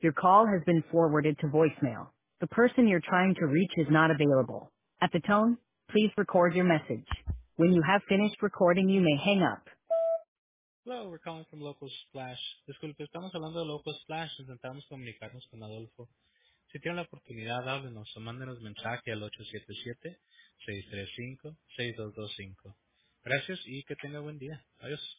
Your call has been forwarded to voicemail. The person you're trying to reach is not available. At the tone, please record your message. When you have finished recording, you may hang up. Hello, we're calling from Local Splash. Disculpe, estamos hablando de Local Splash. Intentamos comunicarnos con Adolfo. Si tiene la oportunidad, háblenos o mándenos mensaje al 877-635-6225. Gracias y que tenga buen día. Adiós.